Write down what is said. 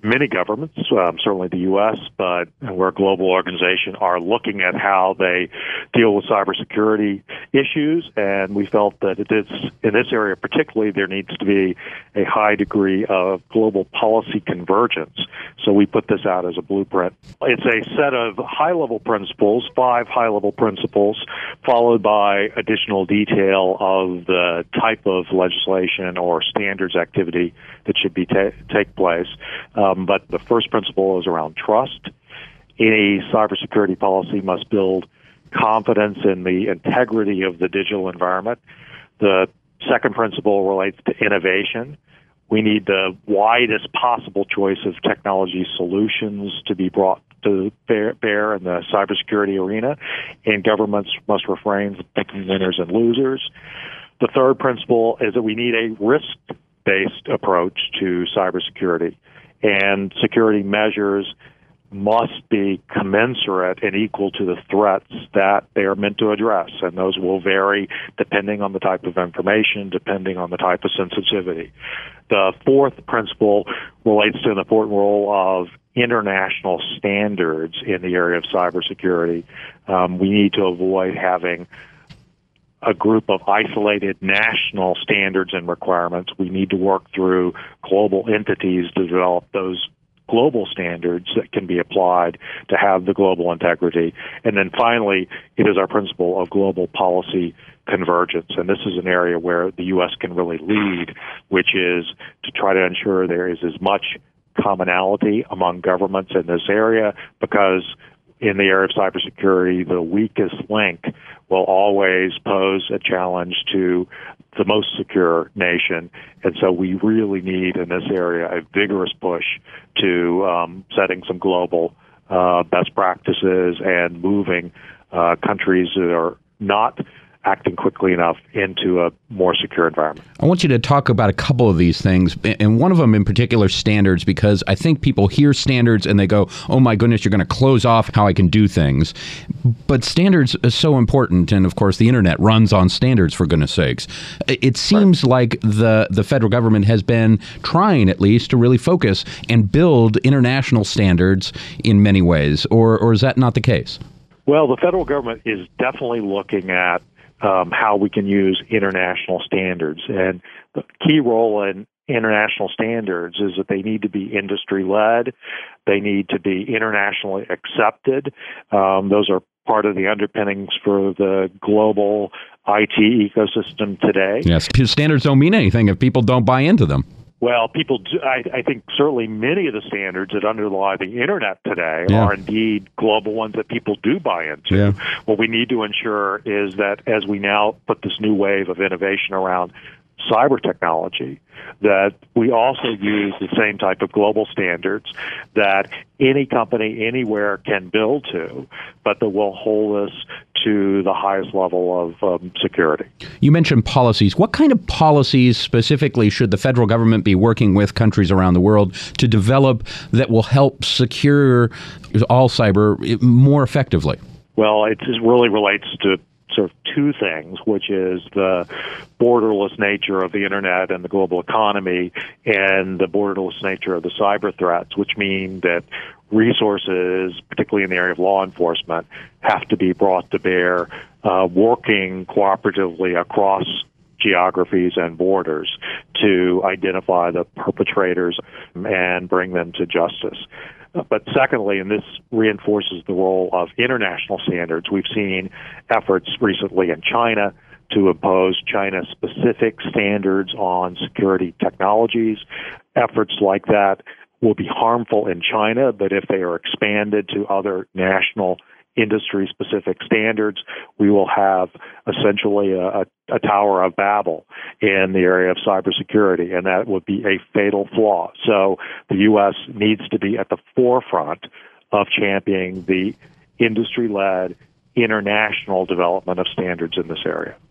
many governments, certainly the U.S., but we're a global organization, are looking at how they deal with cybersecurity issues, and we felt that in this area particularly, there needs to be a high degree of global policy convergence. So we put this out as a blueprint. It's a set of high-level principles, 5 high-level principles, followed by additional detail of the type of legislation or standards activity that should be take place. But the first principle is around trust. Any cybersecurity policy must build confidence in the integrity of the digital environment. The second principle relates to innovation. We need the widest possible choice of technology solutions to be brought to bear in the cybersecurity arena, and governments must refrain from picking winners and losers. The third principle is that we need a risk-based approach to cybersecurity, and security measures must be commensurate and equal to the threats that they are meant to address, and those will vary depending on the type of information, depending on the type of sensitivity. The fourth principle relates to an important role of international standards in the area of cybersecurity. We need to avoid having a group of isolated national standards and requirements. We need to work through global entities to develop those global standards that can be applied to have the global integrity. And then finally, it is our principle of global policy convergence. And this is an area where the U.S. can really lead, which is to try to ensure there is as much commonality among governments in this area, because in the area of cybersecurity, the weakest link will always pose a challenge to the most secure nation. And so we really need in this area a vigorous push to setting some global best practices and moving countries that are not acting quickly enough into a more secure environment. I want you to talk about a couple of these things, and one of them in particular, standards, because I think people hear standards and they go, oh my goodness, you're going to close off how I can do things. But standards is so important, and of course the internet runs on standards, for goodness sakes. It seems like the federal government has been trying at least to really focus and build international standards in many ways, or is that not the case? Well, the federal government is definitely looking at how we can use international standards. And the key role in international standards is that they need to be industry-led. They need to be internationally accepted. Those are part of the underpinnings for the global IT ecosystem today. Yes, because standards don't mean anything if people don't buy into them. Well, people do, I think certainly many of the standards that underlie the internet today are indeed global ones that people do buy into. Yeah. What we need to ensure is that as we now put this new wave of innovation around cyber technology, that we also use the same type of global standards that any company anywhere can build to, but that will hold us to the highest level of security. You mentioned policies. What kind of policies specifically should the federal government be working with countries around the world to develop that will help secure all cyber more effectively? Well, it just really relates to sort of two things, which is the borderless nature of the internet and the global economy, and the borderless nature of the cyber threats, which mean that resources, particularly in the area of law enforcement, have to be brought to bear, working cooperatively across geographies and borders to identify the perpetrators and bring them to justice. But secondly, and this reinforces the role of international standards, we've seen efforts recently in China to impose China-specific standards on security technologies. Efforts like that will be harmful in China, but if they are expanded to other national industry-specific standards, we will have essentially a Tower of Babel in the area of cybersecurity, and that would be a fatal flaw. So the U.S. needs to be at the forefront of championing the industry-led international development of standards in this area.